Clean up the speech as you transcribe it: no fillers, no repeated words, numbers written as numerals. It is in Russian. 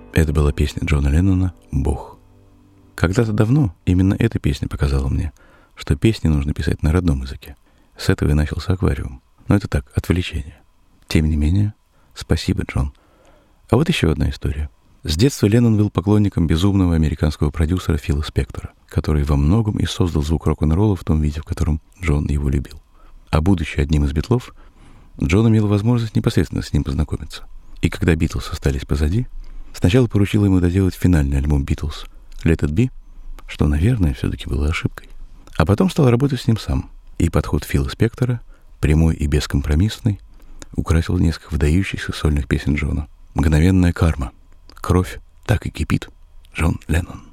Это была песня Джона Леннона «Бог». Когда-то давно именно эта песня показала мне, что песни нужно писать на родном языке. С этого и начался «Аквариум». Но это так, отвлечение. Тем не менее, спасибо, Джон. А вот еще одна история. С детства Леннон был поклонником безумного американского продюсера Фила Спектора, который во многом и создал звук рок-н-ролла в том виде, в котором Джон его любил. А будучи одним из Битлов, Джон имел возможность непосредственно с ним познакомиться. И когда Битлз остались позади, сначала поручил ему доделать финальный альбом Битлз «Let It Be», что, наверное, все-таки было ошибкой. А потом стал работать с ним сам. И подход Фила Спектора, прямой и бескомпромиссный, украсил несколько выдающихся сольных песен Джона. «Мгновенная карма», «Кровь так и кипит», Джон Леннон.